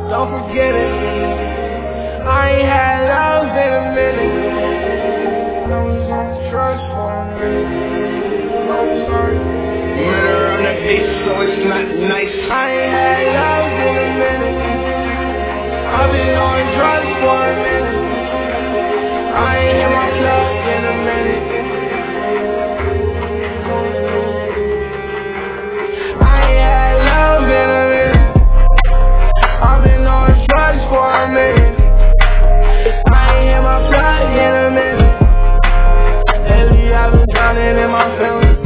don't forget it. I ain't had love in a minute. I was on drugs for a minute. I'm sorry. Murder on the beat, so it's not nice. I ain't had love in a minute. I've been on drugs for a minute. I ain't in my plug in a minute. I ain't had love in a minute. I've been on drugs for a minute. I ain't in my plug in a minute. Lately I've been drowning in my feelings.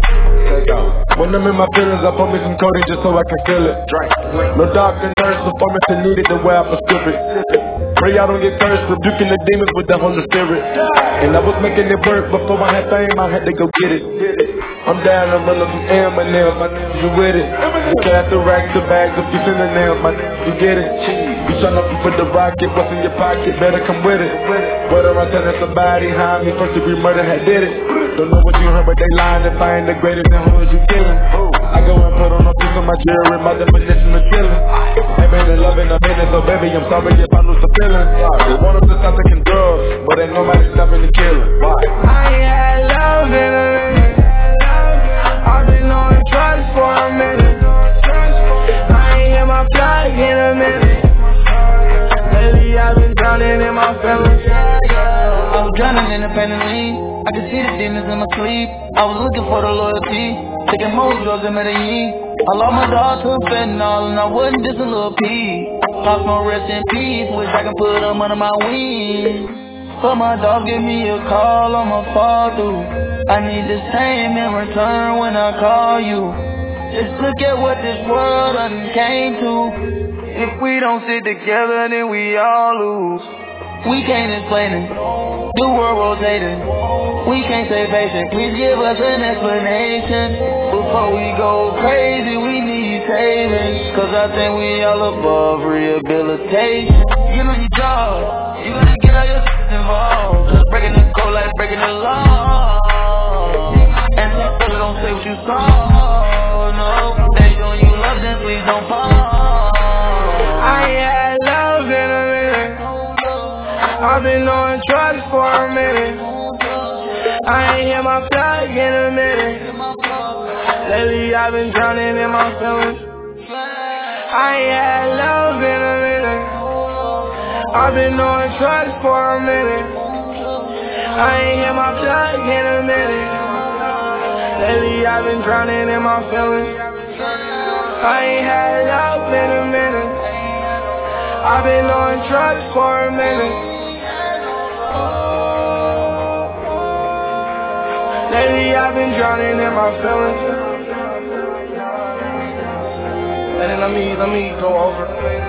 When I'm in my feelings, I pour me some codeine just so I can feel it. No doctor, nurse, the pharmacy needed the way I prescribe it. Pray I don't get cursed, rebuking the demons with the Holy Spirit. And I was making it work before I had fame, I had to go get it. I'm down, I'm running some M&M's, my niggas, you with it. You cast the racks, the bags, a few fingernails, my niggas, you get it. You tryna put the rocket, what's in your pocket, better come with it. Whether I'm telling somebody behind me, first degree murder had did it. Don't know what you heard, but they lying if I ain't the greatest, then who is you killing? I go and put on a piece of my jewelry, my definition of killing. Ain't been in love in a minute, so baby, I'm sorry if I lose the feeling. They want us to stop taking drugs, but ain't nobody stopping the killing. Why? I ain't had love in a minute. I've been on drugs for a minute. I ain't in my plug in a minute. Lately I've been drowning in my feelings. I was drowning independently. I could see the demons in my sleep. I was looking for the loyalty, taking more drugs in Medellin. I lost my dog to fentanyl and I wasn't just a little pee. Pops no rest in peace, wish I could put him under my wing. But my dog give me a call, I'ma fall through. I need the same in return when I call you. Just look at what this world done came to. If we don't sit together, then we all lose. We can't explain it, the world rotating. We can't stay patient, please give us an explanation. Before we go crazy, we need saving. Cause I think we all above rehabilitation. Get on your job, you gotta get all your involved. Breaking the code like breaking the law. And people don't say what you saw. No, they showing you love, then please don't fall. I ain't had love in a minute. I've been on drugs for a minute. I ain't in my plug in a minute. Lately I've been drowning in my feelings. I ain't had love in a minute. I've been on drugs for a minute. I ain't in my plug in a minute. Lately I've been drowning in my feelings. I ain't had love in a minute. I've been on drugs for a minute. Lately I've been drowning in my feelings. And then let me go over.